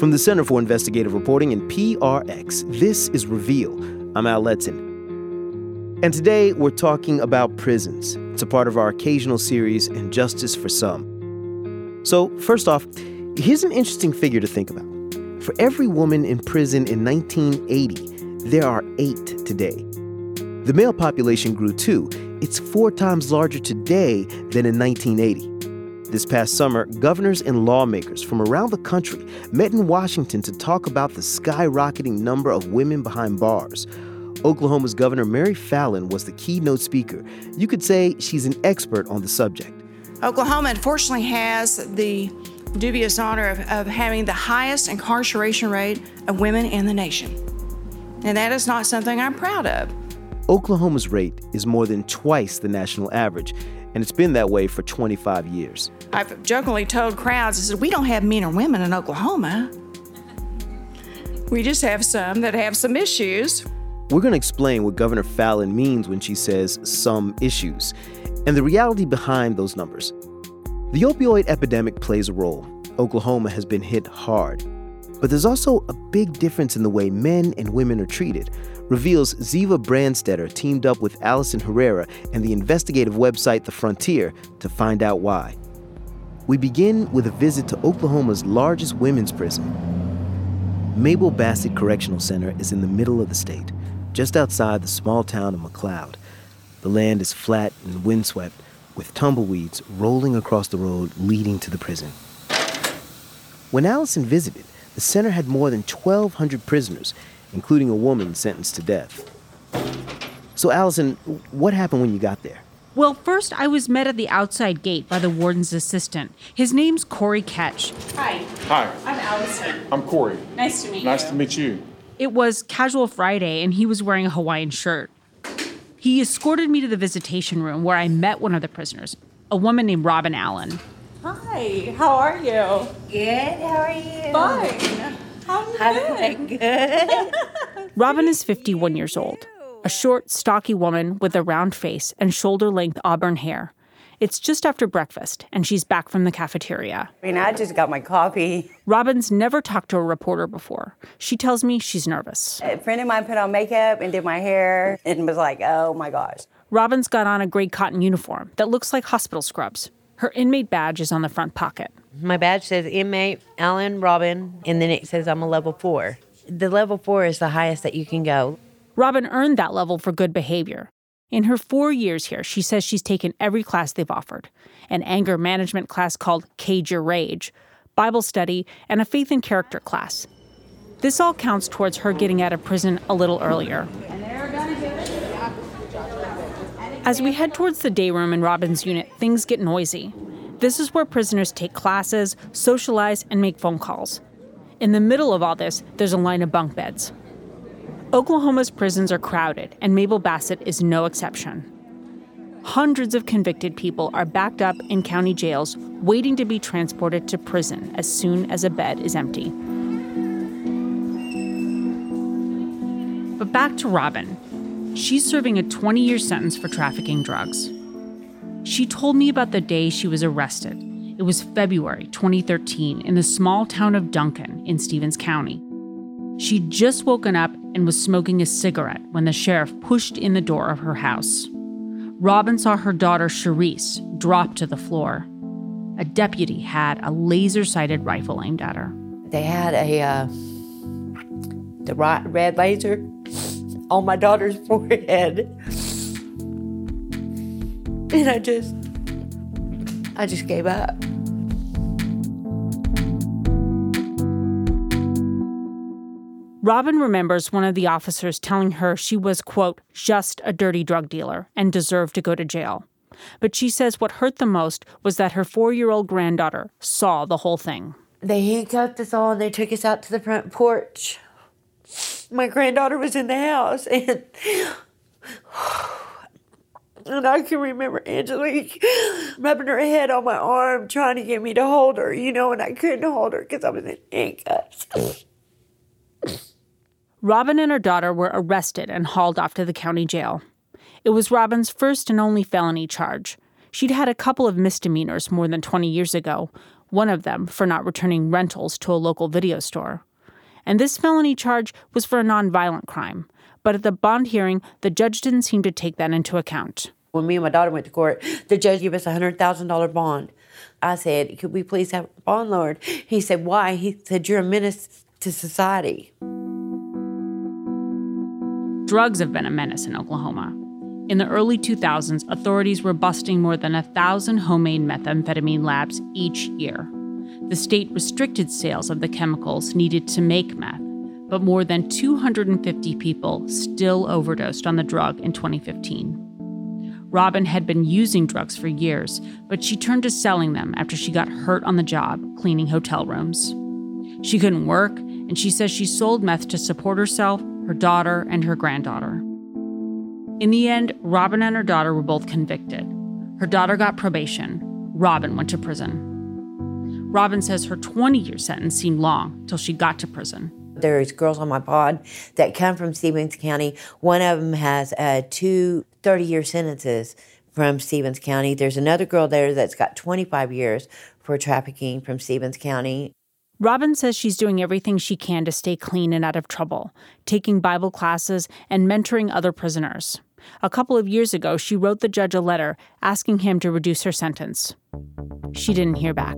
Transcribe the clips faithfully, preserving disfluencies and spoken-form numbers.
From the Center for Investigative Reporting and P R X, this is Reveal. I'm Al Letson. And today we're talking about prisons. It's a part of our occasional series, And Justice for Some. So first off, here's an interesting figure to think about. For every woman in prison in nineteen eighty, there are eight today. The male population grew too. It's four times larger today than in nineteen eighty. This past summer, governors and lawmakers from around the country met in Washington to talk about the skyrocketing number of women behind bars. Oklahoma's Governor Mary Fallin was the keynote speaker. You could say she's an expert on the subject. Oklahoma, unfortunately, has the dubious honor of, of having the highest incarceration rate of women in the nation. And that is not something I'm proud of. Oklahoma's rate is more than twice the national average, and it's been that way for twenty-five years. I've jokingly told crowds, I said, we don't have meaner women in Oklahoma. We just have some that have some issues. We're going to explain what Governor Fallin means when she says some issues, and the reality behind those numbers. The opioid epidemic plays a role. Oklahoma has been hit hard. But there's also a big difference in the way men and women are treated. Reveal's Ziva Brandstetter teamed up with Allison Herrera and the investigative website The Frontier to find out why. We begin with a visit to Oklahoma's largest women's prison. Mabel Bassett Correctional Center is in the middle of the state, just outside the small town of McLeod. The land is flat and windswept, with tumbleweeds rolling across the road leading to the prison. When Allison visited, the center had more than twelve hundred prisoners, including a woman sentenced to death. So, Allison, what happened when you got there? Well, first I was met at the outside gate by the warden's assistant. His name's Corey Ketch. Hi. Hi. I'm Allison. I'm Corey. Nice to meet Nice you. to meet you. It was Casual Friday, and he was wearing a Hawaiian shirt. He escorted me to the visitation room where I met one of the prisoners, a woman named Robin Allen. Hi. How are you? Good. How are you? Fine. How you I'm been? good. Robin is fifty-one years old, a short, stocky woman with a round face and shoulder-length auburn hair. It's just after breakfast, and she's back from the cafeteria. I mean, I just got my coffee. Robin's never talked to a reporter before. She tells me she's nervous. A friend of mine put on makeup and did my hair and was like, oh my gosh. Robin's got on a gray cotton uniform that looks like hospital scrubs. Her inmate badge is on the front pocket. My badge says inmate Alan Robin, and then it says I'm a level four. The level four is the highest that you can go. Robin earned that level for good behavior. In her four years here, she says she's taken every class they've offered. An anger management class called Cage Your Rage, Bible study, and a faith and character class. This all counts towards her getting out of prison a little earlier. As we head towards the day room in Robin's unit, things get noisy. This is where prisoners take classes, socialize, and make phone calls. In the middle of all this, there's a line of bunk beds. Oklahoma's prisons are crowded, and Mabel Bassett is no exception. Hundreds of convicted people are backed up in county jails, waiting to be transported to prison as soon as a bed is empty. But back to Robin. She's serving a twenty-year sentence for trafficking drugs. She told me about the day she was arrested. It was February twenty thirteen in the small town of Duncan in Stevens County. She'd just woken up and was smoking a cigarette when the sheriff pushed in the door of her house. Robin saw her daughter, Charisse, drop to the floor. A deputy had a laser-sighted rifle aimed at her. They had a uh, the right red laser on my daughter's forehead. And I just, I just gave up. Robin remembers one of the officers telling her she was, quote, just a dirty drug dealer and deserved to go to jail. But she says what hurt the most was that her four-year-old granddaughter saw the whole thing. They handcuffed us all and they took us out to the front porch. My granddaughter was in the house, and, and I can remember Angelique rubbing her head on my arm, trying to get me to hold her, you know, and I couldn't hold her because I was in handcuffs. Robin and her daughter were arrested and hauled off to the county jail. It was Robin's first and only felony charge. She'd had a couple of misdemeanors more than twenty years ago. one of them for not returning rentals to a local video store. And this felony charge was for a nonviolent crime. But at the bond hearing, the judge didn't seem to take that into account. When me and my daughter went to court, the judge gave us a one hundred thousand dollars bond. I said, could we please have a bond lowered? He said, why? He said, you're a menace to society. Drugs have been a menace in Oklahoma. In the early two thousands, authorities were busting more than one thousand homemade methamphetamine labs each year. The state restricted sales of the chemicals needed to make meth, but more than two hundred fifty people still overdosed on the drug in twenty fifteen. Robin had been using drugs for years, but she turned to selling them after she got hurt on the job cleaning hotel rooms. She couldn't work, and she says she sold meth to support herself, her daughter, and her granddaughter. In the end, Robin and her daughter were both convicted. Her daughter got probation. Robin went to prison. Robin says her twenty-year sentence seemed long till she got to prison. There's girls on my pod that come from Stevens County. One of them has uh, two thirty-year sentences from Stevens County. There's another girl there that's got twenty-five years for trafficking from Stevens County. Robin says she's doing everything she can to stay clean and out of trouble, taking Bible classes and mentoring other prisoners. A couple of years ago, she wrote the judge a letter asking him to reduce her sentence. She didn't hear back.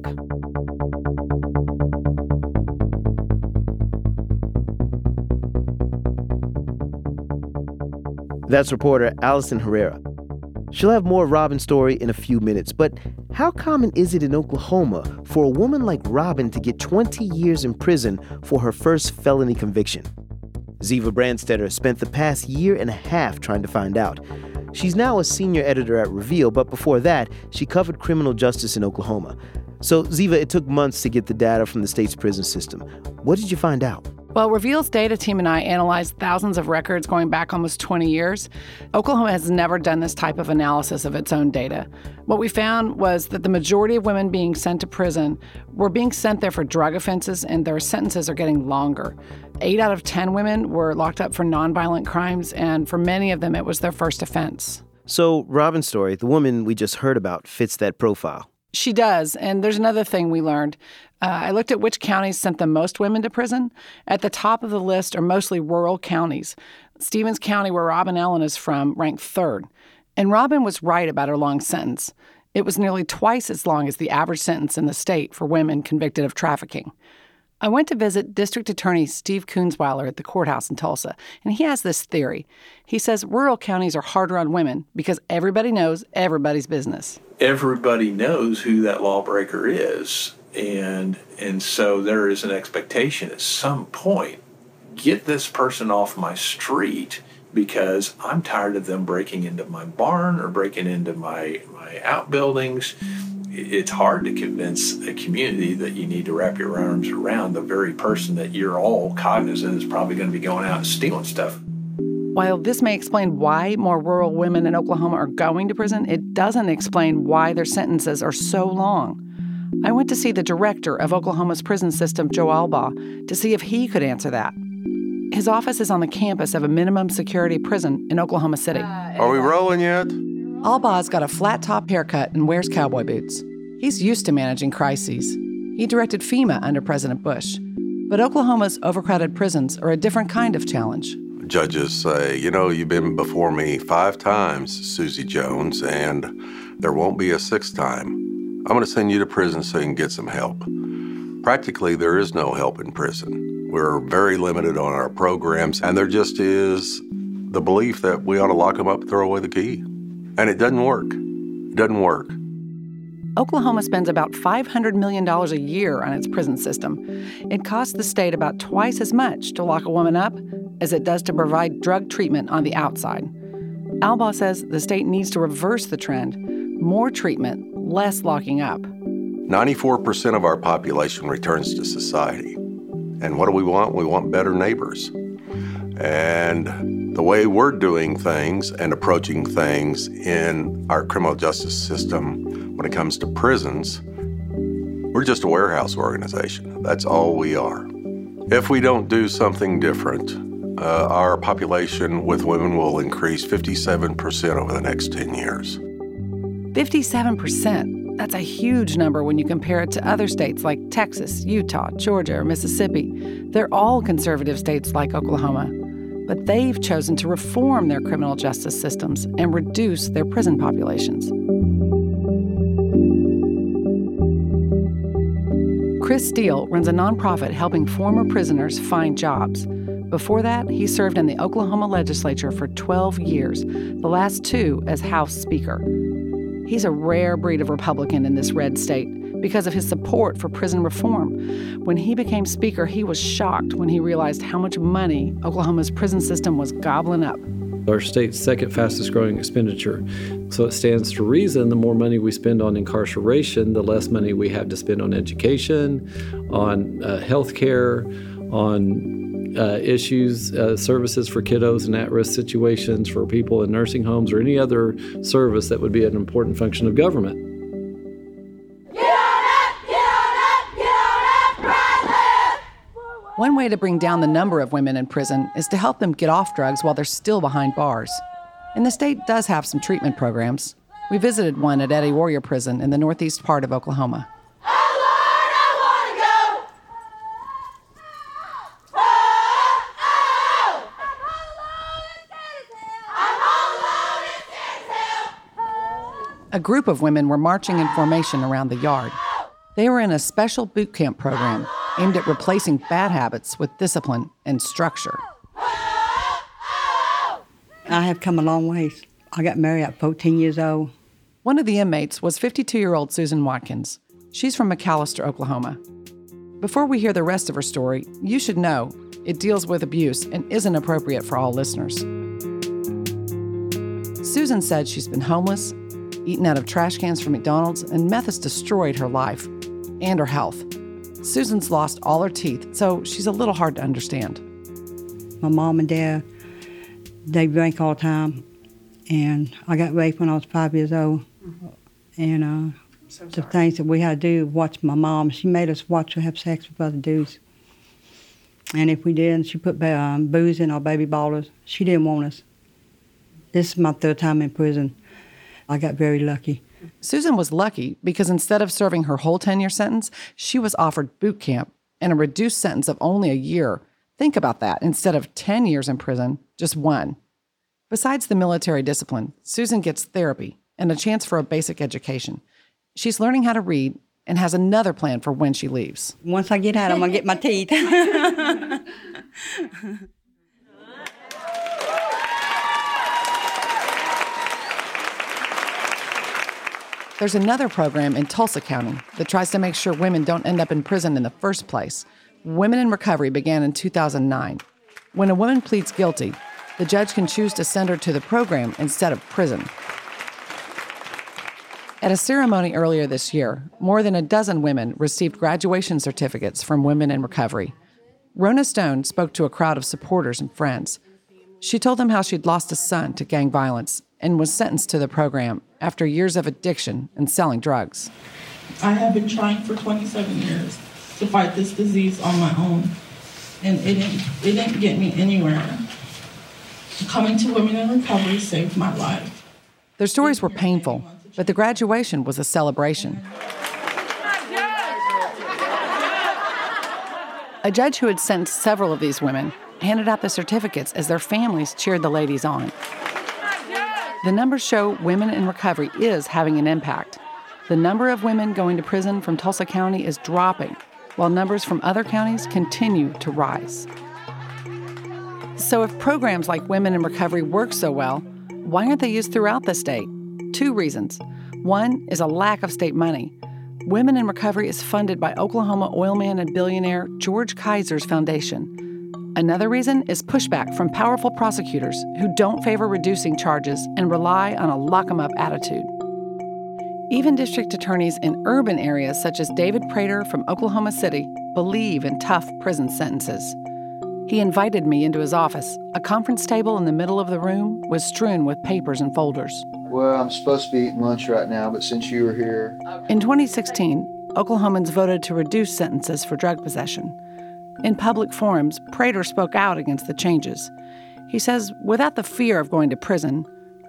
That's reporter Allison Herrera. She'll have more of Robin's story in a few minutes, but how common is it in Oklahoma for a woman like Robin to get twenty years in prison for her first felony conviction? Ziva Brandstetter spent the past year and a half trying to find out. She's now a senior editor at Reveal, but before that, she covered criminal justice in Oklahoma. So, Ziva, it took months to get the data from the state's prison system. What did you find out? Well, Reveal's data team and I analyzed thousands of records going back almost twenty years. Oklahoma has never done this type of analysis of its own data. What we found was that the majority of women being sent to prison were being sent there for drug offenses, and their sentences are getting longer. Eight out of ten women were locked up for nonviolent crimes, and for many of them, it was their first offense. So, Robin's story, the woman we just heard about, fits that profile. She does, and there's another thing we learned. Uh, I looked at which counties sent the most women to prison. At the top of the list are mostly rural counties. Stevens County, where Robin Ellen is from, ranked third. And Robin was right about her long sentence. It was nearly twice as long as the average sentence in the state for women convicted of trafficking. I went to visit District Attorney Steve Kunzweiler at the courthouse in Tulsa, and he has this theory. He says rural counties are harder on women because everybody knows everybody's business. Everybody knows who that lawbreaker is, and and so there is an expectation at some point, get this person off my street because I'm tired of them breaking into my barn or breaking into my, my outbuildings. It's hard to convince a community that you need to wrap your arms around the very person that you're all cognizant is probably going to be going out and stealing stuff. While this may explain why more rural women in Oklahoma are going to prison, it doesn't explain why their sentences are so long. I went to see the director of Oklahoma's prison system, Joe Albaugh, to see if he could answer that. His office is on the campus of a minimum security prison in Oklahoma City. Are we rolling yet? Albaugh's got a flat-top haircut and wears cowboy boots. He's used to managing crises. He directed FEMA under President Bush. But Oklahoma's overcrowded prisons are a different kind of challenge. Judges say, you know, you've been before me five times, Susie Jones, and there won't be a sixth time. I'm going to send you to prison so you can get some help. Practically, there is no help in prison. We're very limited on our programs, and there just is the belief that we ought to lock them up and throw away the key. And it doesn't work. It doesn't work. Oklahoma spends about five hundred million dollars a year on its prison system. It costs the state about twice as much to lock a woman up as it does to provide drug treatment on the outside. Albaugh says the state needs to reverse the trend. More treatment, less locking up. ninety-four percent of our population returns to society. And what do we want? We want better neighbors. And the way we're doing things and approaching things in our criminal justice system when it comes to prisons, we're just a warehouse organization. That's all we are. If we don't do something different, uh, our population with women will increase fifty-seven percent over the next ten years. fifty-seven percent. That's a huge number when you compare it to other states like Texas, Utah, Georgia, or Mississippi. They're all conservative states like Oklahoma. But they've chosen to reform their criminal justice systems and reduce their prison populations. Chris Steele runs a nonprofit helping former prisoners find jobs. Before that, he served in the Oklahoma legislature for twelve years, the last two as House Speaker. He's a rare breed of Republican in this red state because of his support for prison reform. When he became Speaker, he was shocked when he realized how much money Oklahoma's prison system was gobbling up. Our state's second fastest growing expenditure. So it stands to reason the more money we spend on incarceration, the less money we have to spend on education, on uh, health care, on uh, issues, uh, services for kiddos in at-risk situations, for people in nursing homes, or any other service that would be an important function of government. One way to bring down the number of women in prison is to help them get off drugs while they're still behind bars. And the state does have some treatment programs. We visited one at Eddie Warrior Prison in the northeast part of Oklahoma. A group of women were marching in formation around the yard. They were in a special boot camp program aimed at replacing bad habits with discipline and structure. I have come a long ways. I got married at fourteen years old. One of the inmates was fifty-two-year-old Susan Watkins. She's from McAlester, Oklahoma. Before we hear the rest of her story, you should know it deals with abuse and isn't appropriate for all listeners. Susan said she's been homeless, eaten out of trash cans from McDonald's, and meth has destroyed her life and her health. Susan's lost all her teeth, so she's a little hard to understand. My mom and dad, they drank all the time, and I got raped when I was five years old. Mm-hmm. And uh, so the things that we had to do, watch my mom. She made us watch her have sex with other dudes. And if we didn't, she put um, booze in our baby bottles. She didn't want us. This is my third time in prison. I got very lucky. Susan was lucky because instead of serving her whole ten-year sentence, she was offered boot camp and a reduced sentence of only a year. Think about that. Instead of ten years in prison, just one. Besides the military discipline, Susan gets therapy and a chance for a basic education. She's learning how to read and has another plan for when she leaves. Once I get out, I'm going to get my teeth. There's another program in Tulsa County that tries to make sure women don't end up in prison in the first place. Women in Recovery began in two thousand nine. When a woman pleads guilty, the judge can choose to send her to the program instead of prison. At a ceremony earlier this year, more than a dozen women received graduation certificates from Women in Recovery. Rona Stone spoke to a crowd of supporters and friends. She told them how she'd lost a son to gang violence and was sentenced to the program after years of addiction and selling drugs. I have been trying for twenty-seven years to fight this disease on my own, and it didn't, it didn't get me anywhere. Coming to Women in Recovery saved my life. Their stories were painful, but the graduation was a celebration. A judge who had sentenced several of these women handed out the certificates as their families cheered the ladies on. The numbers show Women in Recovery is having an impact. The number of women going to prison from Tulsa County is dropping, while numbers from other counties continue to rise. So if programs like Women in Recovery work so well, why aren't they used throughout the state? Two reasons. One is a lack of state money. Women in Recovery is funded by Oklahoma oilman and billionaire George Kaiser's foundation. Another reason is pushback from powerful prosecutors who don't favor reducing charges and rely on a lock-em-up attitude. Even district attorneys in urban areas such as David Prater from Oklahoma City believe in tough prison sentences. He invited me into his office. A conference table in the middle of the room was strewn with papers and folders. Well, I'm supposed to be eating lunch right now, but since you were here... In twenty sixteen, Oklahomans voted to reduce sentences for drug possession. In public forums, Prater spoke out against the changes. He says without the fear of going to prison,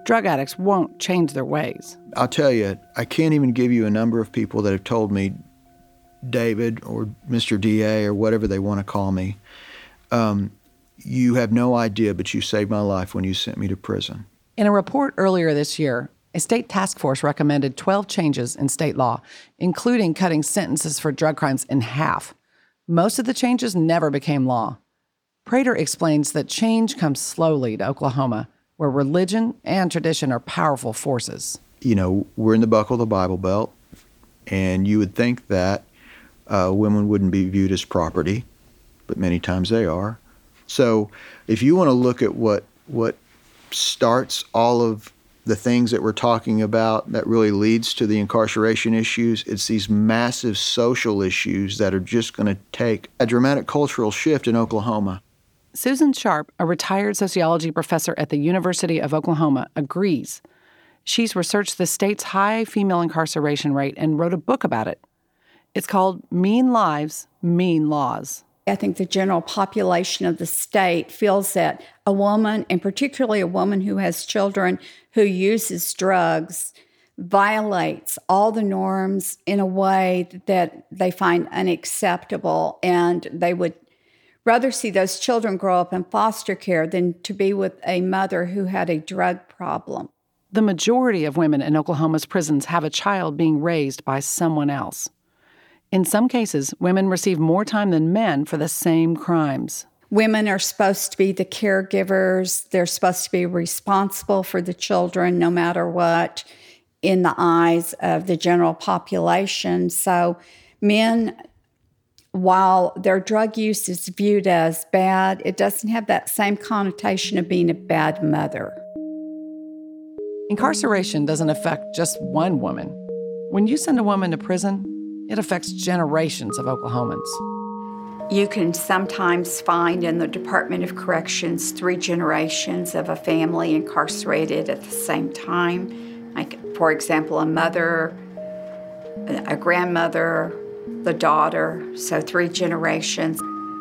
drug addicts won't change their ways. I'll tell you, I can't even give you a number of people that have told me, David or Mister D A or whatever they want to call me, um, you have no idea, but you saved my life when you sent me to prison. In a report earlier this year, a state task force recommended twelve changes in state law, including cutting sentences for drug crimes in half. Most of the changes never became law. Prater explains that change comes slowly to Oklahoma, where religion and tradition are powerful forces. You know, we're in the buckle of the Bible Belt, and you would think that uh, women wouldn't be viewed as property, but many times they are. So if you want to look at what what starts all of the things that we're talking about that really leads to the incarceration issues, it's these massive social issues that are just going to take a dramatic cultural shift in Oklahoma. Susan Sharp, a retired sociology professor at the University of Oklahoma, agrees. She's researched the state's high female incarceration rate and wrote a book about it. It's called Mean Lives, Mean Laws. I think the general population of the state feels that a woman, and particularly a woman who has children who uses drugs, violates all the norms in a way that they find unacceptable, and they would rather see those children grow up in foster care than to be with a mother who had a drug problem. The majority of women in Oklahoma's prisons have a child being raised by someone else. In some cases, women receive more time than men for the same crimes. Women are supposed to be the caregivers. They're supposed to be responsible for the children no matter what in the eyes of the general population. So men, while their drug use is viewed as bad, it doesn't have that same connotation of being a bad mother. Incarceration doesn't affect just one woman. When you send a woman to prison, it affects generations of Oklahomans. You can sometimes find in the Department of Corrections three generations of a family incarcerated at the same time. Like, for example, a mother, a grandmother, the daughter, so three generations.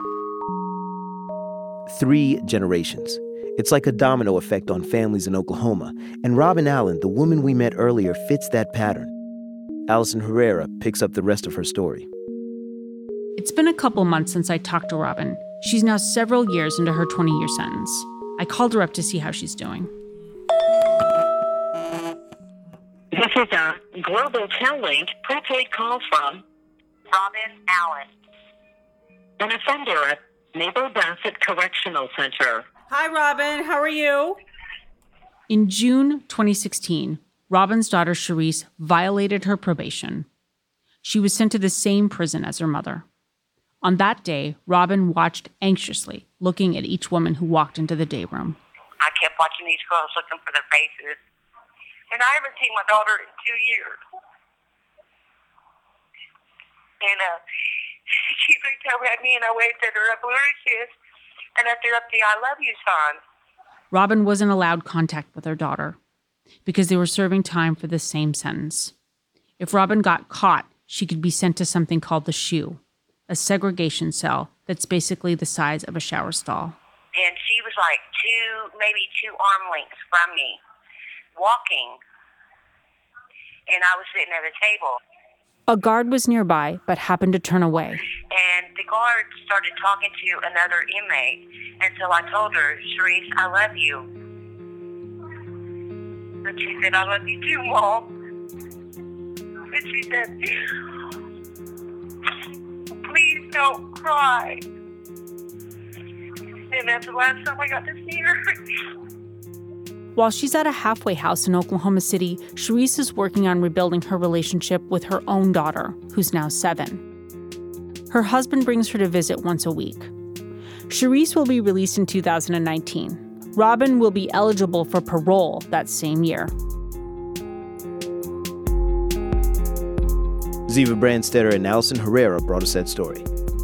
Three generations. It's like a domino effect on families in Oklahoma, and Robin Allen, the woman we met earlier, fits that pattern. Allison Herrera picks up the rest of her story. It's been a couple months since I talked to Robin. She's now several years into her twenty-year sentence. I called her up to see how she's doing. This is a Global Tel-Link prepaid call from Robin Allen, an offender at Naval Bassett Correctional Center. Hi, Robin. How are you? In June twenty sixteen, Robin's daughter, Sharice, violated her probation. She was sent to the same prison as her mother. On that day, Robin watched anxiously, looking at each woman who walked into the day room. I kept watching these girls looking for their faces. And I haven't seen my daughter in two years. And uh, she looked over at me and I waved at her, I blew her a kiss, and I threw up the I love you sign. Robin wasn't allowed contact with her daughter because they were serving time for the same sentence. If Robin got caught, she could be sent to something called the SHU, a segregation cell that's basically the size of a shower stall. And she was like two, maybe two arm lengths from me, walking, and I was sitting at a table. A guard was nearby, but happened to turn away. And the guard started talking to another inmate, and so I told her, Sharice, I love you. And she said, I love you too, Mom. And she said, please don't cry. And that's the last time I got to see her. While she's at a halfway house in Oklahoma City, Sharice is working on rebuilding her relationship with her own daughter, who's now seven. Her husband brings her to visit once a week. Sharice will be released in two thousand nineteen. Robin will be eligible for parole that same year. Ziva Brandstetter and Allison Herrera brought us that story.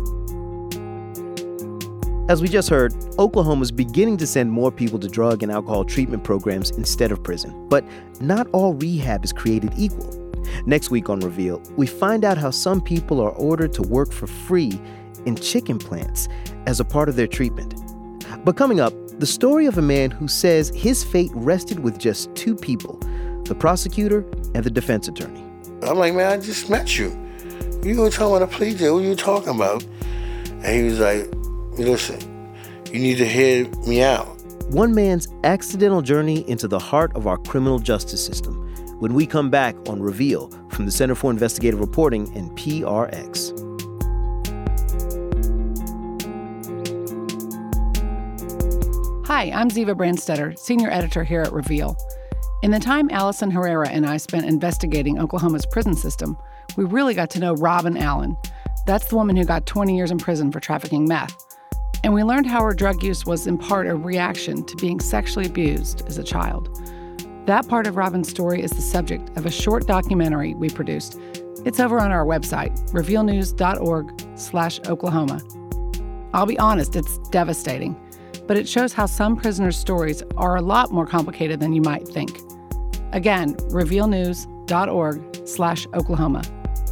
As we just heard, Oklahoma's beginning to send more people to drug and alcohol treatment programs instead of prison. But not all rehab is created equal. Next week on Reveal, we find out how some people are ordered to work for free in chicken plants as a part of their treatment. But coming up, The story of a man who says his fate rested with just two people, the prosecutor and the defense attorney. I'm like, man, I just met you. You gonna tell me a plea deal? What are you talking about? And he was like, listen, you need to hear me out. One man's accidental journey into the heart of our criminal justice system. When we come back on Reveal from the Center for Investigative Reporting and P R X. Hi, I'm Ziva Brandstetter, Senior Editor here at Reveal. In the time Allison Herrera and I spent investigating Oklahoma's prison system, we really got to know Robin Allen. That's the woman who got twenty years in prison for trafficking meth. And we learned how her drug use was in part a reaction to being sexually abused as a child. That part of Robin's story is the subject of a short documentary we produced. It's over on our website, revealnews.org slash Oklahoma. I'll be honest, it's devastating, but it shows how some prisoners' stories are a lot more complicated than you might think. Again, revealnews.org slash Oklahoma.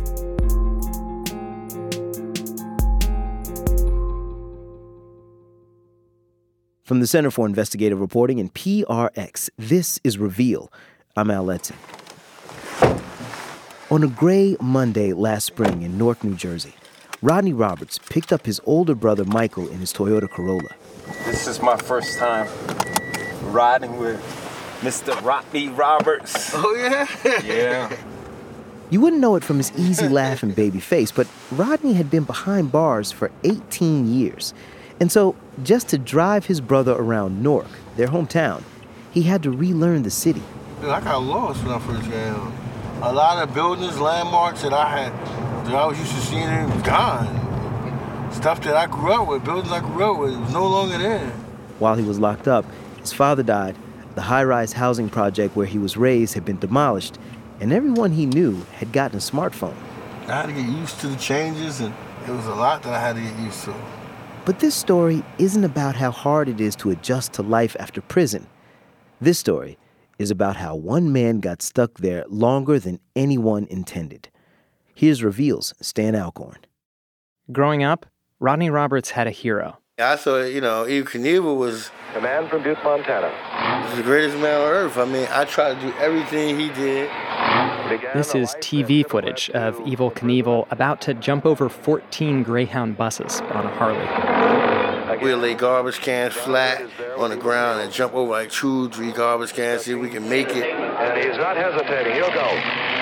From the Center for Investigative Reporting and P R X, this is Reveal. I'm Al Letson. On a gray Monday last spring in Newark, New Jersey, Rodney Roberts picked up his older brother Michael in his Toyota Corolla. This is my first time riding with Mister Rodney Roberts. Oh, yeah? Yeah. You wouldn't know it from his easy laugh and baby face, but Rodney had been behind bars for eighteen years. And so, just to drive his brother around Newark, their hometown, he had to relearn the city. Dude, I got lost when I first got out. A lot of buildings, landmarks that I had, that I was used to seeing, it was gone. Stuff that I grew up with, buildings I grew up with, was no longer there. While he was locked up, his father died. The high-rise housing project where he was raised had been demolished, and everyone he knew had gotten a smartphone. I had to get used to the changes, and it was a lot that I had to get used to. But this story isn't about how hard it is to adjust to life after prison. This story is about how one man got stuck there longer than anyone intended. Here's Reveal's Stan Alcorn. Growing up, Rodney Roberts had a hero. I thought, you know, Eve Knievel was a man from Butte, Montana. Was the greatest man on earth. I mean, I tried to do everything he did. This is T V footage of Evel Knievel about to jump over fourteen Greyhound buses on a Harley. We'll lay garbage cans flat on the ground and jump over like two, three garbage cans, see if we can make it. And he's not hesitating. He'll go.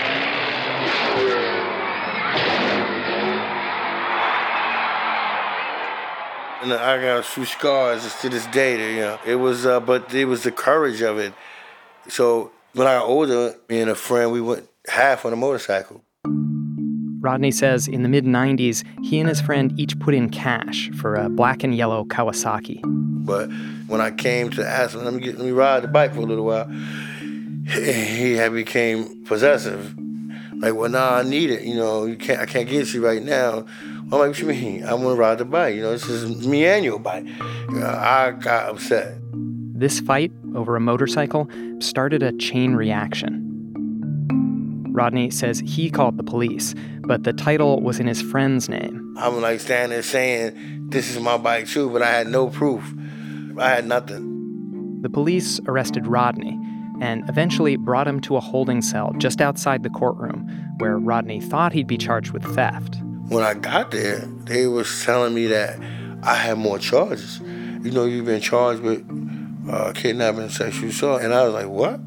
And I got a few scars to this day. You know, it was, uh, but it was the courage of it. So when I got older, me and a friend, we went half on a motorcycle. Rodney says in the mid nineties, he and his friend each put in cash for a black and yellow Kawasaki. But when I came to ask him, let me, get, let me ride the bike for a little while, he had became possessive. Like, well, nah, I need it. You know, you can't. I can't get you right now. I'm like, what you mean? I want to ride the bike. You know, this is me and your bike. You know, I got upset. This fight over a motorcycle started a chain reaction. Rodney says he called the police, but the title was in his friend's name. I'm like standing there saying, this is my bike too, but I had no proof. I had nothing. The police arrested Rodney and eventually brought him to a holding cell just outside the courtroom where Rodney thought he'd be charged with theft. When I got there, they was telling me that I had more charges. You know, you've been charged with uh, kidnapping and sexual assault. And I was like, what?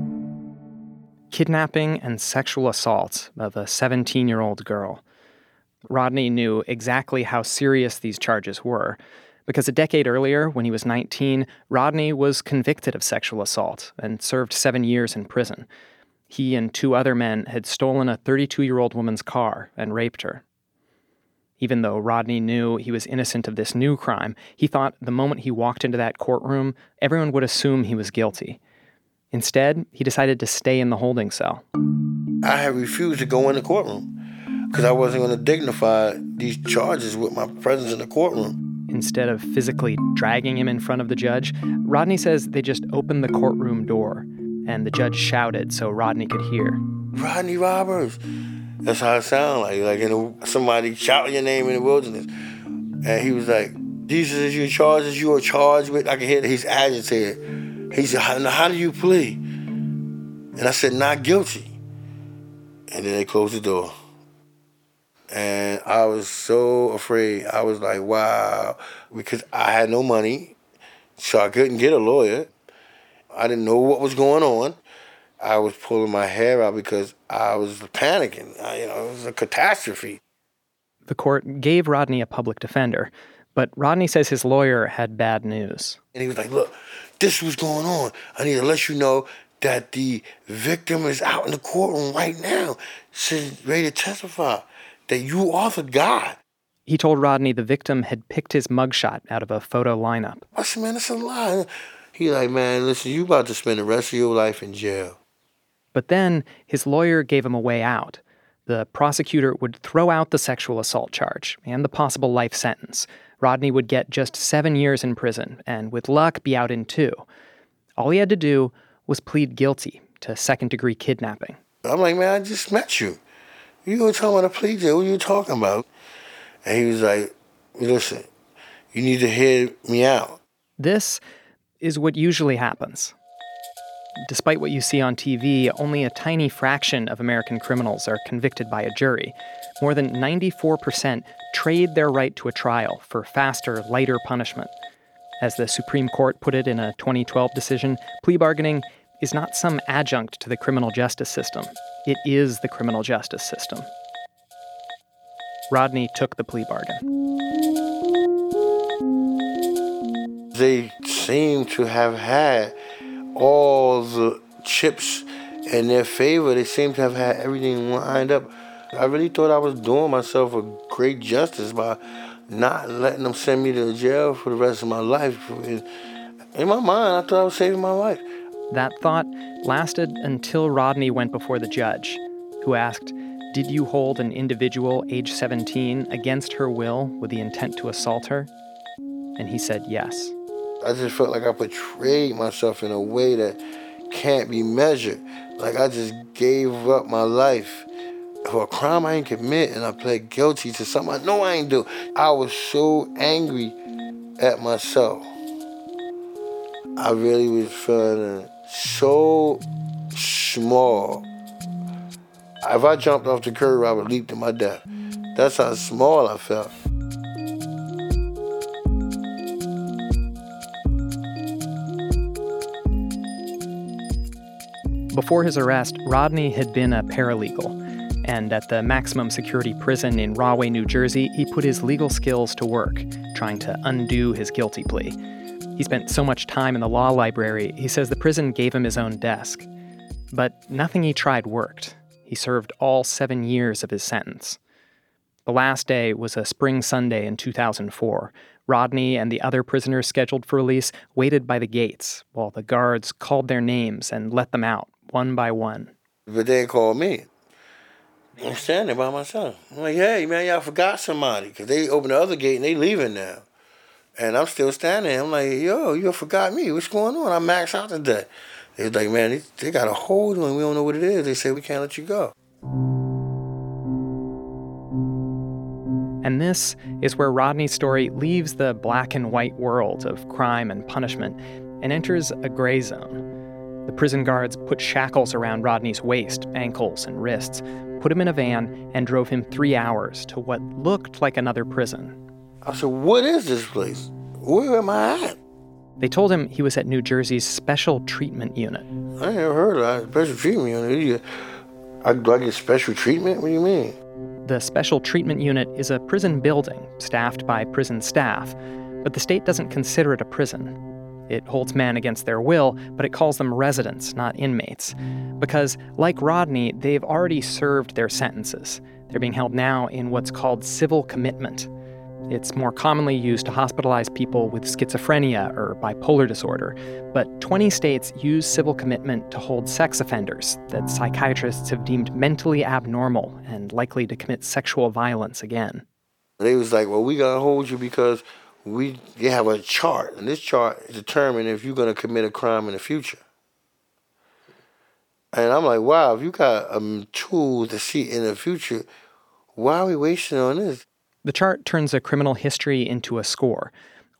Kidnapping and sexual assault of a seventeen-year-old girl. Rodney knew exactly how serious these charges were, because a decade earlier, when he was nineteen, Rodney was convicted of sexual assault and served seven years in prison. He and two other men had stolen a thirty-two-year-old woman's car and raped her. Even though Rodney knew he was innocent of this new crime, he thought the moment he walked into that courtroom, everyone would assume he was guilty. Instead, he decided to stay in the holding cell. I had refused to go in the courtroom because I wasn't going to dignify these charges with my presence in the courtroom. Instead of physically dragging him in front of the judge, Rodney says they just opened the courtroom door, and the judge shouted so Rodney could hear. Rodney Roberts. That's how it sounded like, like you know, somebody shouting your name in the wilderness. And he was like, These are your charges you are charged with. I can hear that he's agitated. He said, how, how do you plea? And I said, not guilty. And then they closed the door. And I was so afraid. I was like, wow. Because I had no money, so I couldn't get a lawyer. I didn't know what was going on. I was pulling my hair out because I was panicking. I, you know, it was a catastrophe. The court gave Rodney a public defender, but Rodney says his lawyer had bad news. And he was like, look, this was going on. I need to let you know that the victim is out in the courtroom right now. She's ready to testify that you are the guy. He told Rodney the victim had picked his mugshot out of a photo lineup. I said, man, that's a lie. He like, man, listen, you about to spend the rest of your life in jail. But then his lawyer gave him a way out. The prosecutor would throw out the sexual assault charge and the possible life sentence. Rodney would get just seven years in prison and, with luck, be out in two. All he had to do was plead guilty to second-degree kidnapping. I'm like, man, I just met you. You were talking about a plea deal. What are you talking about? And he was like, listen, you need to hear me out. This is what usually happens. Despite what you see on T V, only a tiny fraction of American criminals are convicted by a jury. More than ninety-four percent trade their right to a trial for faster, lighter punishment. As the Supreme Court put it in a twenty twelve decision, plea bargaining is not some adjunct to the criminal justice system. It is the criminal justice system. Rodney took the plea bargain. They seem to have had all the chips in their favor. They seem to have had everything lined up. I really thought I was doing myself a great justice by not letting them send me to jail for the rest of my life. In my mind, I thought I was saving my life. That thought lasted until Rodney went before the judge, who asked, did you hold an individual age seventeen against her will with the intent to assault her? And he said yes. I just felt like I betrayed myself in a way that can't be measured. Like I just gave up my life for a crime I ain't commit, and I pled guilty to something I know I ain't do. I was so angry at myself. I really was feeling so small. If I jumped off the curb, I would leap to my death. That's how small I felt. Before his arrest, Rodney had been a paralegal, and at the maximum security prison in Rahway, New Jersey, he put his legal skills to work, trying to undo his guilty plea. He spent so much time in the law library, he says the prison gave him his own desk. But nothing he tried worked. He served all seven years of his sentence. The last day was a spring Sunday in two thousand four. Rodney and the other prisoners scheduled for release waited by the gates while the guards called their names and let them out, one by one. But they called me. I'm standing by myself. I'm like, hey, man, y'all forgot somebody. Because they opened the other gate and they leaving now. And I'm still standing there. I'm like, yo, you forgot me. What's going on? I maxed out today. They was like, man, they, they got a hold on. We don't know what it is. They said, we can't let you go. And this is where Rodney's story leaves the black and white world of crime and punishment and enters a gray zone. The prison guards put shackles around Rodney's waist, ankles, and wrists, put him in a van, and drove him three hours to what looked like another prison. I said, what is this place? Where am I at? They told him he was at New Jersey's Special Treatment Unit. I ain't never heard of that. Special Treatment Unit? I, do I get special treatment? What do you mean? The Special Treatment Unit is a prison building staffed by prison staff, but the state doesn't consider it a prison. It holds men against their will, but it calls them residents, not inmates. Because, like Rodney, they've already served their sentences. They're being held now in what's called civil commitment. It's more commonly used to hospitalize people with schizophrenia or bipolar disorder, but twenty states use civil commitment to hold sex offenders that psychiatrists have deemed mentally abnormal and likely to commit sexual violence again. They was like, well, we gotta hold you because we they have a chart, and this chart determines if you're gonna commit a crime in the future. And I'm like, wow, if you got a tool to see in the future, why are we wasting on this? The chart turns a criminal history into a score.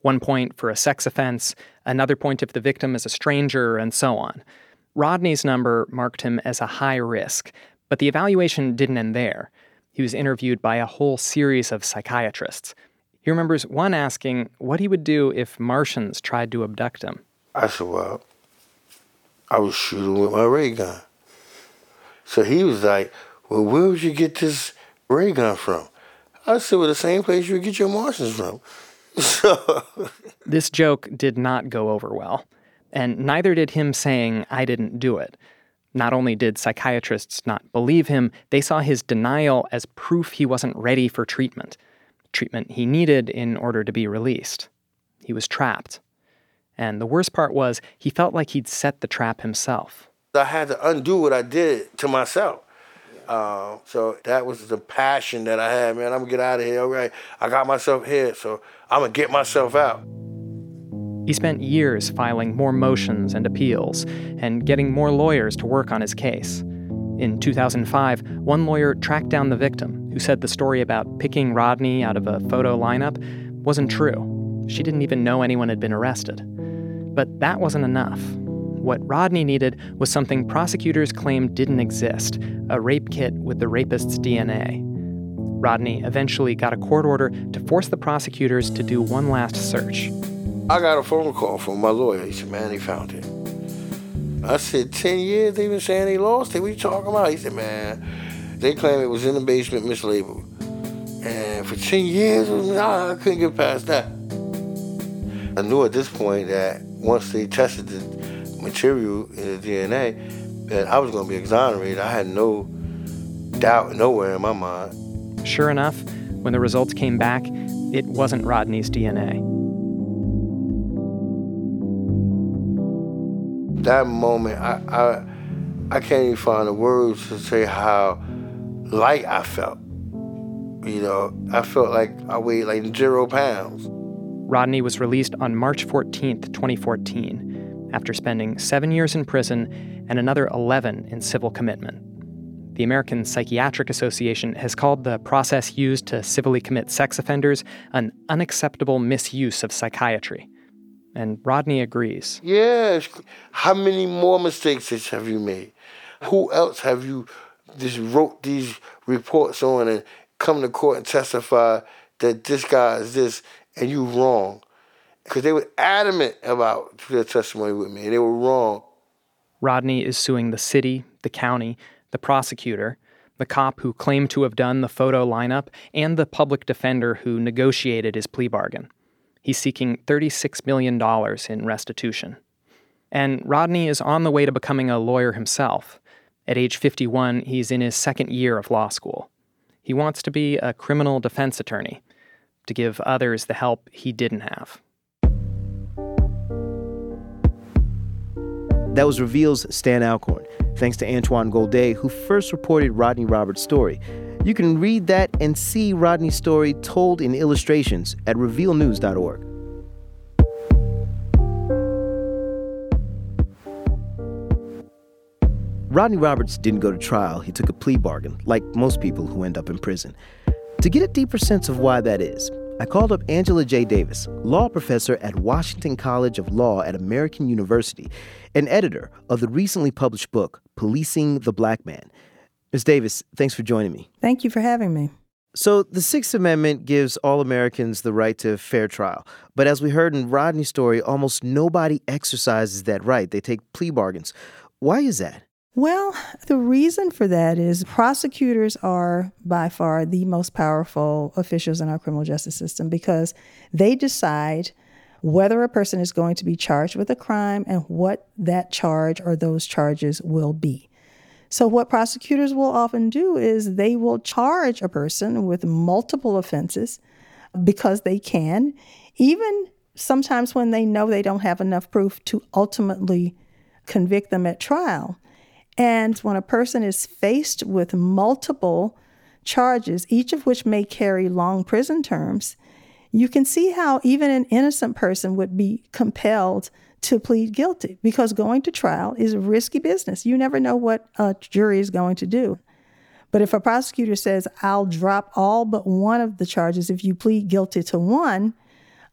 One point for a sex offense, another point if the victim is a stranger, and so on. Rodney's number marked him as a high risk, but the evaluation didn't end there. He was interviewed by a whole series of psychiatrists. He remembers one asking what he would do if Martians tried to abduct him. I said, well, I would shoot him with my ray gun. So he was like, well, where would you get this ray gun from? I said, well, the same place you would get your Martians from. So this joke did not go over well, and neither did him saying, I didn't do it. Not only did psychiatrists not believe him, they saw his denial as proof he wasn't ready for treatment, treatment he needed in order to be released. He was trapped. And the worst part was, he felt like he'd set the trap himself. I had to undo what I did to myself. Uh, so that was the passion that I had, man. I'm gonna get out of here, all right? I got myself here, so I'm gonna get myself out. He spent years filing more motions and appeals and getting more lawyers to work on his case. In two thousand five, one lawyer tracked down the victim who said the story about picking Rodney out of a photo lineup wasn't true. She didn't even know anyone had been arrested. But that wasn't enough. What Rodney needed was something prosecutors claimed didn't exist, a rape kit with the rapist's D N A. Rodney eventually got a court order to force the prosecutors to do one last search. I got a phone call from my lawyer. He said, man, they found it. I said, ten years they've been saying they lost it. What are you talking about? He said, man, they claim it was in the basement mislabeled. And for ten years, nah, I couldn't get past that. I knew at this point that once they tested the material in the D N A, that I was going to be exonerated. I had no doubt nowhere in my mind. Sure enough, when the results came back, it wasn't Rodney's D N A. That moment, I, I, I can't even find the words to say how light I felt. You know, I felt like I weighed like zero pounds. Rodney was released on March fourteenth, twenty fourteen, after spending seven years in prison and another eleven in civil commitment. The American Psychiatric Association has called the process used to civilly commit sex offenders an unacceptable misuse of psychiatry. And Rodney agrees. Yes. How many more mistakes have you made? Who else have you just wrote these reports on and come to court and testify that this guy is this and you wrong? Because they were adamant about their testimony with me, and they were wrong. Rodney is suing the city, the county, the prosecutor, the cop who claimed to have done the photo lineup, and the public defender who negotiated his plea bargain. He's seeking thirty-six million dollars in restitution. And Rodney is on the way to becoming a lawyer himself. At age fifty-one, he's in his second year of law school. He wants to be a criminal defense attorney, to give others the help he didn't have. That was Reveal's Stan Alcorn. Thanks to Antoine Goldet, who first reported Rodney Roberts' story. You can read that and see Rodney's story told in illustrations at reveal news dot org. Rodney Roberts didn't go to trial. He took a plea bargain, like most people who end up in prison. To get a deeper sense of why that is, I called up Angela J. Davis, law professor at Washington College of Law at American University, and editor of the recently published book, Policing the Black Man. Miz Davis, thanks for joining me. Thank you for having me. So the Sixth Amendment gives all Americans the right to fair trial. But as we heard in Rodney's story, almost nobody exercises that right. They take plea bargains. Why is that? Well, the reason for that is prosecutors are by far the most powerful officials in our criminal justice system because they decide whether a person is going to be charged with a crime and what that charge or those charges will be. So what prosecutors will often do is they will charge a person with multiple offenses because they can, even sometimes when they know they don't have enough proof to ultimately convict them at trial. And when a person is faced with multiple charges, each of which may carry long prison terms, you can see how even an innocent person would be compelled to plead guilty because going to trial is a risky business. You never know what a jury is going to do. But if a prosecutor says, I'll drop all but one of the charges if you plead guilty to one,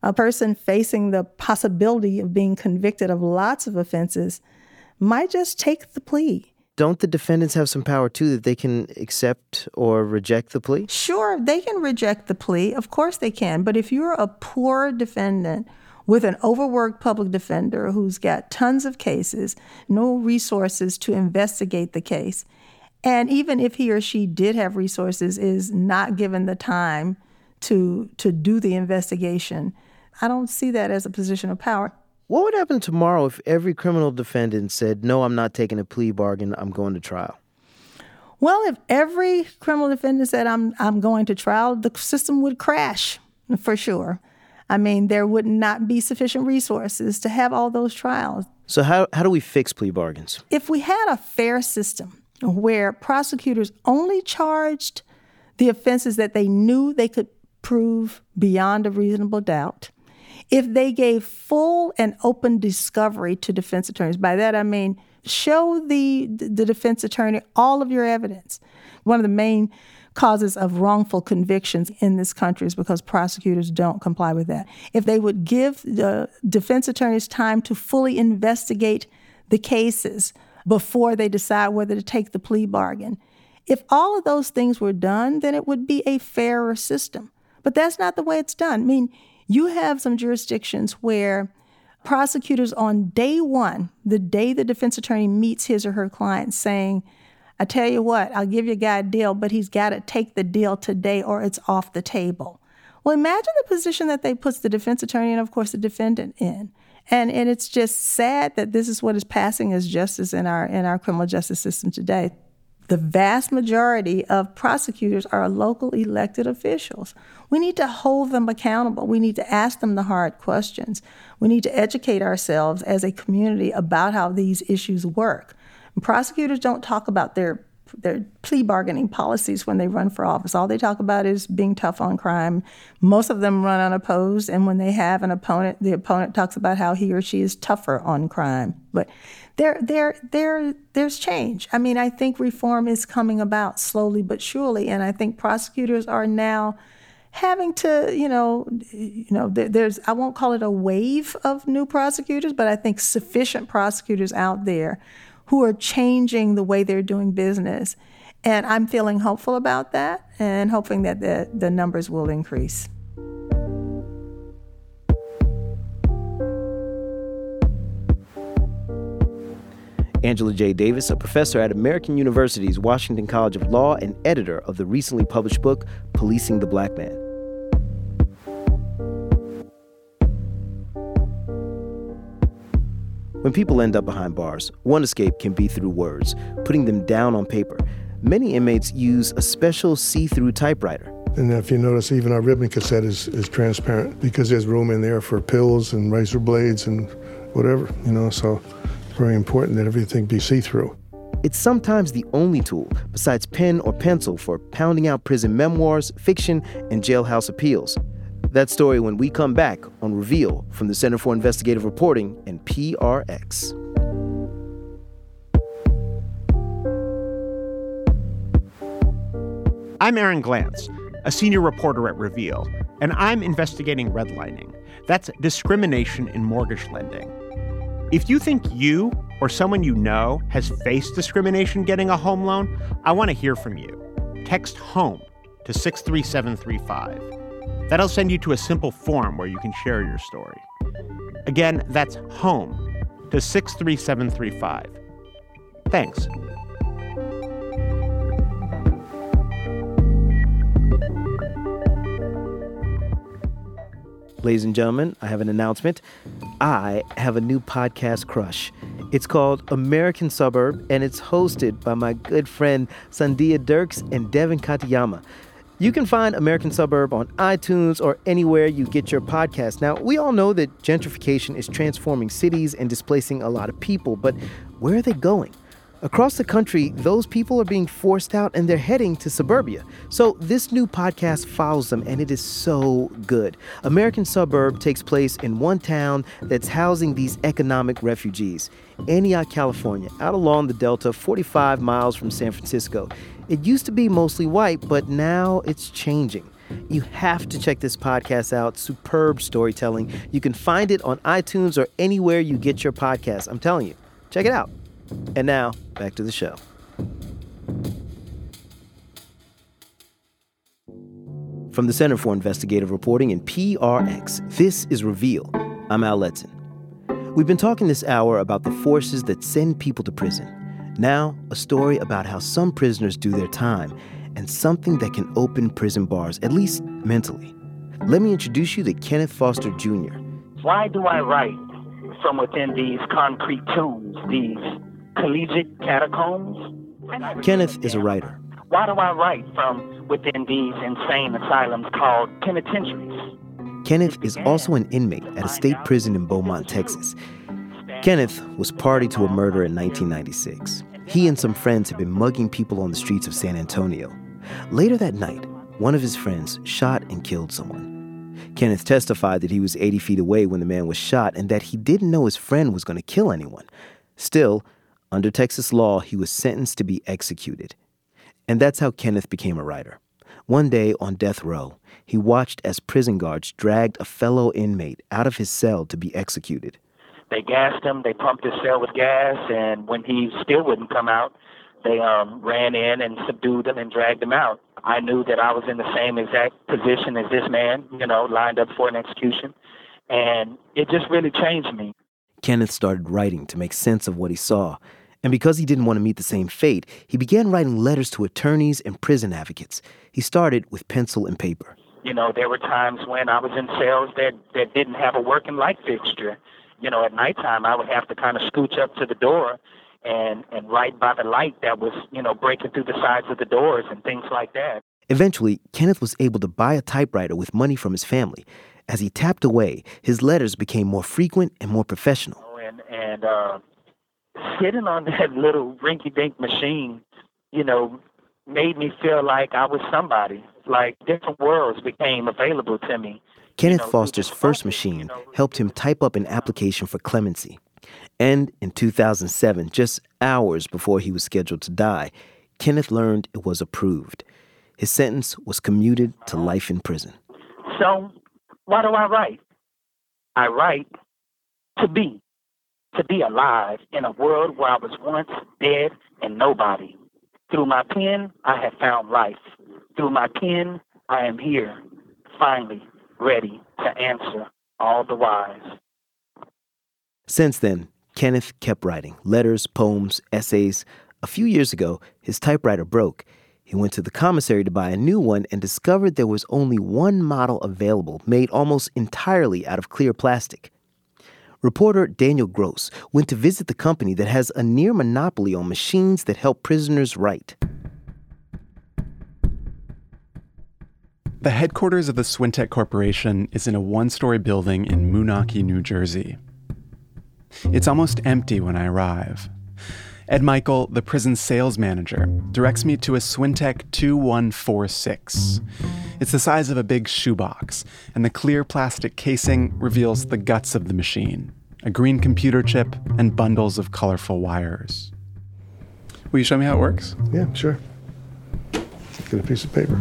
A person facing the possibility of being convicted of lots of offenses might just take the plea. Don't the defendants have some power, too, that they can accept or reject the plea? Sure, they can reject the plea. Of course they can. But if you're a poor defendant with an overworked public defender who's got tons of cases, no resources to investigate the case, and even if he or she did have resources, is not given the time to to do the investigation, I don't see that as a position of power. What would happen tomorrow if every criminal defendant said, no, I'm not taking a plea bargain, I'm going to trial? Well, if every criminal defendant said, I'm I'm going to trial, the system would crash, for sure. I mean, there would not be sufficient resources to have all those trials. So how, how do we fix plea bargains? If we had a fair system where prosecutors only charged the offenses that they knew they could prove beyond a reasonable doubt, if they gave full and open discovery to defense attorneys, by that I mean show the, the defense attorney all of your evidence. One of the main causes of wrongful convictions in this country is because prosecutors don't comply with that. If they would give the defense attorneys time to fully investigate the cases before they decide whether to take the plea bargain, if all of those things were done, then it would be a fairer system. But that's not the way it's done. I mean, you have some jurisdictions where prosecutors on day one, the day the defense attorney meets his or her client, saying, I tell you what, I'll give you a guy a deal, but he's got to take the deal today or it's off the table. Well, imagine the position that they puts the defense attorney and, of course, the defendant in. And and it's just sad that this is what is passing as justice in our in our criminal justice system today. The vast majority of prosecutors are local elected officials. We need to hold them accountable. We need to ask them the hard questions. We need to educate ourselves as a community about how these issues work. And prosecutors don't talk about their their plea bargaining policies when they run for office. All they talk about is being tough on crime. Most of them run unopposed, and when they have an opponent, the opponent talks about how he or she is tougher on crime. But there, there, there, there's change. I mean, I think reform is coming about slowly but surely, and I think prosecutors are now having to, you know, you know, there, there's, I won't call it a wave of new prosecutors, but I think sufficient prosecutors out there who are changing the way they're doing business. And I'm feeling hopeful about that and hoping that the, the numbers will increase. Angela J. Davis, a professor at American University's Washington College of Law and editor of the recently published book, Policing the Black Man. When people end up behind bars, one escape can be through words, putting them down on paper. Many inmates use a special see-through typewriter. And if you notice, even our ribbon cassette is, is transparent because there's room in there for pills and razor blades and whatever, you know, so it's very important that everything be see-through. It's sometimes the only tool, besides pen or pencil, for pounding out prison memoirs, fiction, and jailhouse appeals. That story when we come back on Reveal from the Center for Investigative Reporting and P R X. I'm Aaron Glantz, a senior reporter at Reveal, and I'm investigating redlining. That's discrimination in mortgage lending. If you think you or someone you know has faced discrimination getting a home loan, I want to hear from you. Text HOME to six three seven three five. That'll send you to a simple form where you can share your story. Again, that's HOME to six three seven three five. Thanks. Ladies and gentlemen, I have an announcement. I have a new podcast crush. It's called American Suburb, and it's hosted by my good friend Sandia Dirks and Devin Katayama. You can find American Suburb on iTunes or anywhere you get your podcast. Now, we all know that gentrification is transforming cities and displacing a lot of people, but where are they going? Across the country, those people are being forced out and they're heading to suburbia. So this new podcast follows them, and it is so good. American Suburb takes place in one town that's housing these economic refugees, Antioch, California, out along the Delta, forty-five miles from San Francisco. It used to be mostly white, but now it's changing. You have to check this podcast out. Superb storytelling. You can find it on iTunes or anywhere you get your podcasts. I'm telling you, check it out. And now, back to the show. From the Center for Investigative Reporting and P R X, this is Reveal. I'm Al Letson. We've been talking this hour about the forces that send people to prison. Now, a story about how some prisoners do their time and something that can open prison bars, at least mentally. Let me introduce you to Kenneth Foster Junior Why do I write from within these concrete tombs, these collegiate catacombs? Kenneth is a writer. Why do I write from within these insane asylums called penitentiaries? Kenneth is also an inmate at a state prison in Beaumont, Texas. Kenneth was party to a murder in nineteen ninety-six. He and some friends had been mugging people on the streets of San Antonio. Later that night, one of his friends shot and killed someone. Kenneth testified that he was eighty feet away when the man was shot and that he didn't know his friend was going to kill anyone. Still, under Texas law, he was sentenced to be executed. And that's how Kenneth became a writer. One day on death row, he watched as prison guards dragged a fellow inmate out of his cell to be executed. They gassed him, they pumped his cell with gas, and when he still wouldn't come out, they um, ran in and subdued him and dragged him out. I knew that I was in the same exact position as this man, you know, lined up for an execution, and it just really changed me. Kenneth started writing to make sense of what he saw. And because he didn't want to meet the same fate, he began writing letters to attorneys and prison advocates. He started with pencil and paper. You know, there were times when I was in cells that, that didn't have a working light fixture. You know, at nighttime, I would have to kind of scooch up to the door and, and write by the light that was, you know, breaking through the sides of the doors and things like that. Eventually, Kenneth was able to buy a typewriter with money from his family. As he tapped away, his letters became more frequent and more professional. And, and uh, sitting on that little rinky-dink machine, you know, made me feel like I was somebody, like different worlds became available to me. Kenneth Foster's first machine helped him type up an application for clemency. And in two thousand seven, just hours before he was scheduled to die, Kenneth learned it was approved. His sentence was commuted to life in prison. So, why do I write? I write to be, to be alive in a world where I was once dead and nobody. Through my pen, I have found life. Through my pen, I am here, finally ready to answer all the whys. Since then, Kenneth kept writing letters, poems, essays. A few years ago, his typewriter broke. He went to the commissary to buy a new one and discovered there was only one model available, made almost entirely out of clear plastic. Reporter Daniel Gross went to visit the company that has a near monopoly on machines that help prisoners write. The headquarters of the Swintech Corporation is in a one-story building in Moonachie, New Jersey. It's almost empty when I arrive. Ed Michael, the prison sales manager, directs me to a Swintech two one four six. It's the size of a big shoebox, and the clear plastic casing reveals the guts of the machine, a green computer chip and bundles of colorful wires. Will you show me how it works? Yeah, sure. Get a piece of paper.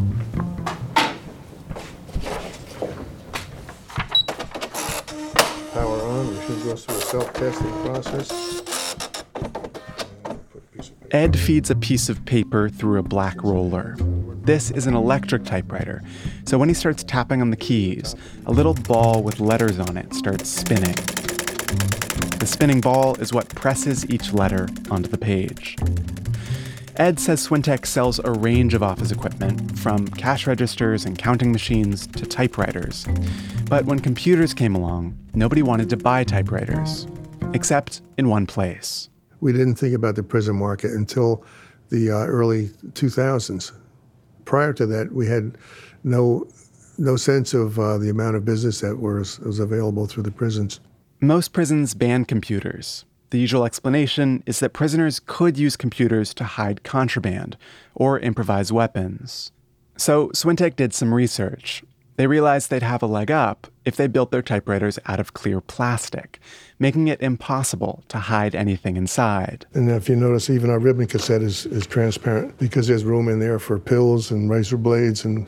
Power on. The machine goes through a self-testing process. Ed feeds a piece of paper through a black roller. This is an electric typewriter, so when he starts tapping on the keys, a little ball with letters on it starts spinning. The spinning ball is what presses each letter onto the page. Ed says Swintech sells a range of office equipment, from cash registers and counting machines to typewriters. But when computers came along, nobody wanted to buy typewriters, except in one place. We didn't think about the prison market until the uh, early two thousands. Prior to that, we had no no sense of uh, the amount of business that was, was available through the prisons. Most prisons ban computers. The usual explanation is that prisoners could use computers to hide contraband or improvise weapons. So Swintech did some research. They realized they'd have a leg up if they built their typewriters out of clear plastic, making it impossible to hide anything inside. And if you notice, even our ribbon cassette is, is transparent because there's room in there for pills and razor blades and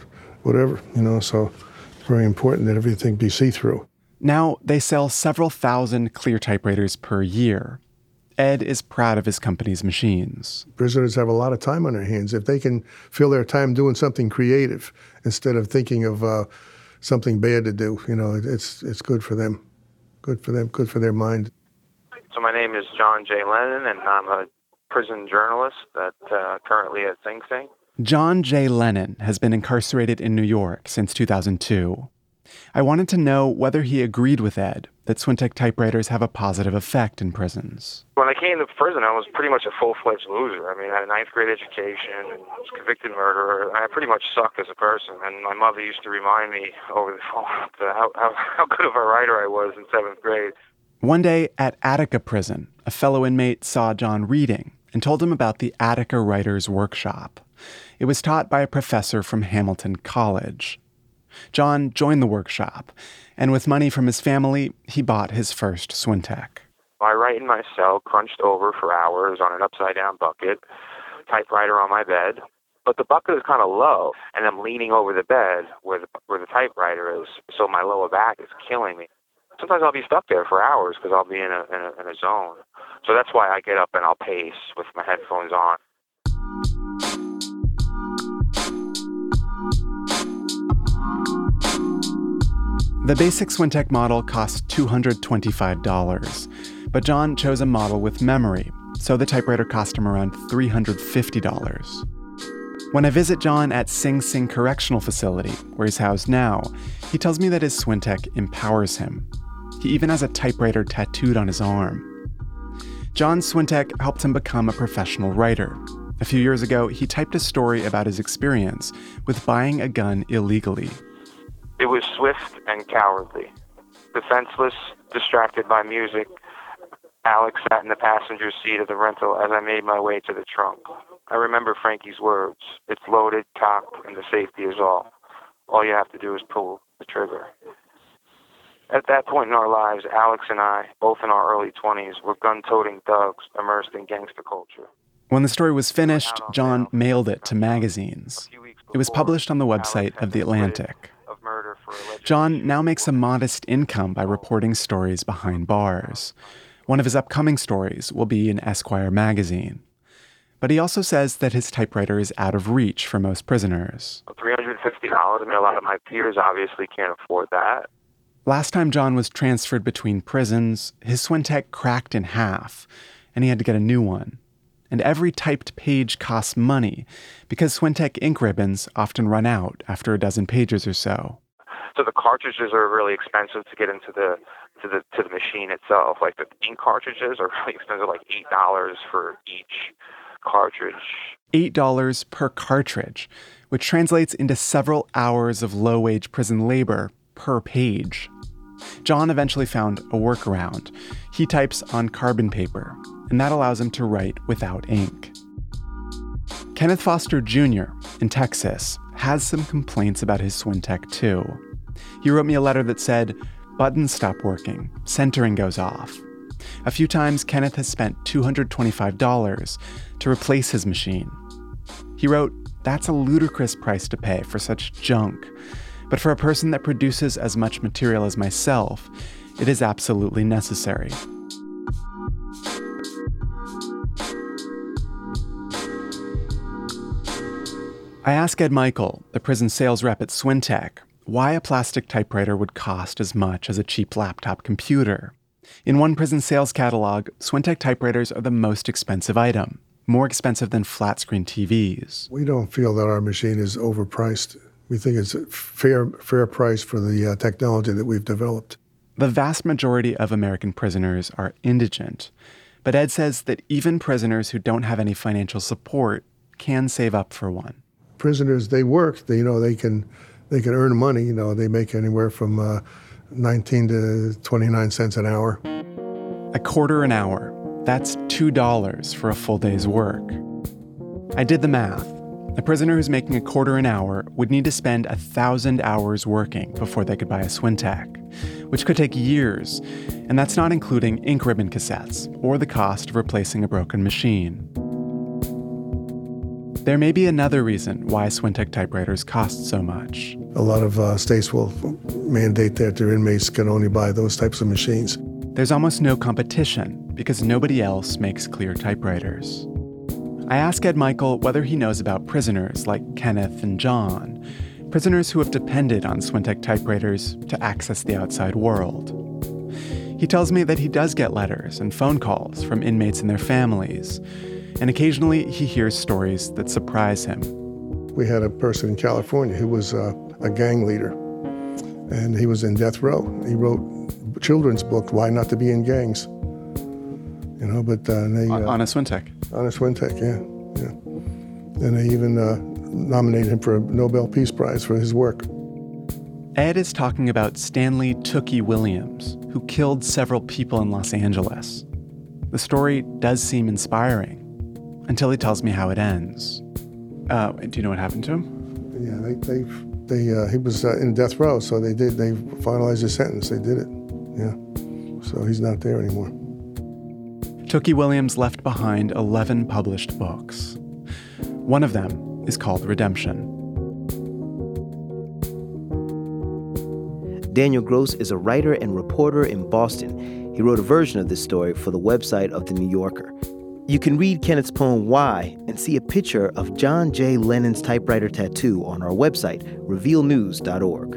whatever, you know, so it's very important that everything be see-through. Now they sell several thousand Clear typewriters per year. Ed is proud of his company's machines. Prisoners have a lot of time on their hands. If they can fill their time doing something creative instead of thinking of uh, something bad to do, you know, it's it's good for them. Good for them, good for their mind. So my name is John J. Lennon, and I'm a prison journalist at, uh, currently at Sing Sing. John J. Lennon has been incarcerated in New York since two thousand two. I wanted to know whether he agreed with Ed that Swintek typewriters have a positive effect in prisons. When I came to prison, I was pretty much a full-fledged loser. I mean, I had a ninth grade education, and was a convicted murderer, and I pretty much sucked as a person. And my mother used to remind me over the phone how, how, how good of a writer I was in seventh grade. One day at Attica Prison, a fellow inmate saw John reading and told him about the Attica Writers' Workshop. It was taught by a professor from Hamilton College. John joined the workshop, and with money from his family, he bought his first Swintek. I write in my cell, crunched over for hours on an upside-down bucket, typewriter on my bed. But the bucket is kind of low, and I'm leaning over the bed where the, where the typewriter is, so my lower back is killing me. Sometimes I'll be stuck there for hours because I'll be in a, in a in a zone. So that's why I get up and I'll pace with my headphones on. The basic Swintek model costs two hundred twenty-five dollars, but John chose a model with memory, so the typewriter cost him around three hundred fifty dollars. When I visit John at Sing Sing Correctional Facility, where he's housed now, he tells me that his Swintek empowers him. He even has a typewriter tattooed on his arm. John's Swintek helped him become a professional writer. A few years ago, he typed a story about his experience with buying a gun illegally. It was swift and cowardly. Defenseless, distracted by music, Alex sat in the passenger seat of the rental as I made my way to the trunk. I remember Frankie's words. It's loaded, cocked, and the safety is all. All you have to do is pull the trigger. At that point in our lives, Alex and I, both in our early twenties, were gun-toting thugs immersed in gangster culture. When the story was finished, John mailed it to magazines. It was published on the website of The Atlantic. John now makes a modest income by reporting stories behind bars. One of his upcoming stories will be in Esquire magazine. But he also says that his typewriter is out of reach for most prisoners. three hundred fifty dollars, I mean, a lot of my peers obviously can't afford that. Last time John was transferred between prisons, his Swintek cracked in half, and he had to get a new one. And every typed page costs money, because Swintek ink ribbons often run out after a dozen pages or so. So the cartridges are really expensive to get into the to the to the machine itself. Like the ink cartridges are really expensive, like eight dollars for each cartridge. eight dollars per cartridge, which translates into several hours of low-wage prison labor per page. John eventually found a workaround. He types on carbon paper, and that allows him to write without ink. Kenneth Foster Junior in Texas has some complaints about his Swintek too. He wrote me a letter that said, buttons stop working, centering goes off. A few times, Kenneth has spent two hundred twenty-five dollars to replace his machine. He wrote, that's a ludicrous price to pay for such junk. But for a person that produces as much material as myself, it is absolutely necessary. I asked Ed Michael, the prison sales rep at Swintek, why a plastic typewriter would cost as much as a cheap laptop computer. In one prison sales catalog, Swintek typewriters are the most expensive item, more expensive than flat-screen T Vs. We don't feel that our machine is overpriced. We think it's a fair, fair price for the uh, technology that we've developed. The vast majority of American prisoners are indigent, but Ed says that even prisoners who don't have any financial support can save up for one. Prisoners, they work, they, you know, they can they can earn money, you know, they make anywhere from uh, nineteen to twenty-nine cents an hour. A quarter an hour, that's two dollars for a full day's work. I did the math. A prisoner who's making a quarter an hour would need to spend a thousand hours working before they could buy a Swintek, which could take years, and that's not including ink ribbon cassettes or the cost of replacing a broken machine. There may be another reason why Swintek typewriters cost so much. A lot of uh, states will mandate that their inmates can only buy those types of machines. There's almost no competition because nobody else makes clear typewriters. I ask Ed Michael whether he knows about prisoners like Kenneth and John, prisoners who have depended on Swintek typewriters to access the outside world. He tells me that he does get letters and phone calls from inmates and their families, and occasionally he hears stories that surprise him. We had a person in California who was uh, a gang leader, and he was in death row. He wrote a children's book, Why Not to Be in Gangs. You know, but uh, they... Uh, on a Swintek? On a Swintek, yeah, yeah. And they even uh, nominated him for a Nobel Peace Prize for his work. Ed is talking about Stanley Tookie Williams, who killed several people in Los Angeles. The story does seem inspiring, until he tells me how it ends. Uh, do you know what happened to him? Yeah, they, they, they uh, he was uh, in death row, so they did, they finalized his sentence. They did it, yeah. So he's not there anymore. Tookie Williams left behind eleven published books. One of them is called Redemption. Daniel Gross is a writer and reporter in Boston. He wrote a version of this story for the website of The New Yorker. You can read Kenneth's poem Why and see a picture of John J. Lennon's typewriter tattoo on our website, reveal news dot org.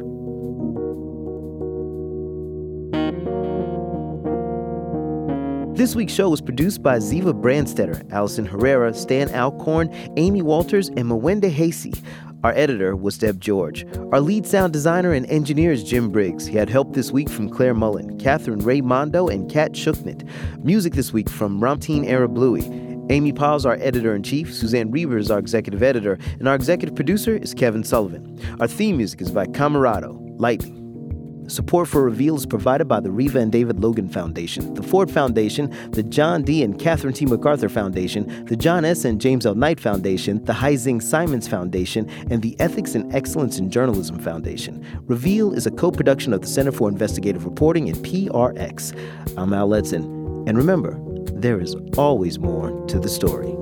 This week's show was produced by Ziva Brandstetter, Allison Herrera, Stan Alcorn, Amy Walters, and Mwende Hasey. Our editor was Deb George. Our lead sound designer and engineer is Jim Briggs. He had help this week from Claire Mullen, Catherine Ray Mondo, and Kat Shuknit. Music this week from Ramteen Arablouei. Amy Powell's our editor-in-chief, Suzanne Reber is our executive editor, and our executive producer is Kevin Sullivan. Our theme music is by Camerado, Lightning. Support for Reveal is provided by the Reva and David Logan Foundation, the Ford Foundation, the John D. and Catherine T. MacArthur Foundation, the John S. and James L. Knight Foundation, the Heising Simons Foundation, and the Ethics and Excellence in Journalism Foundation. Reveal is a co-production of the Center for Investigative Reporting and P R X. I'm Al Letson. And remember, there is always more to the story.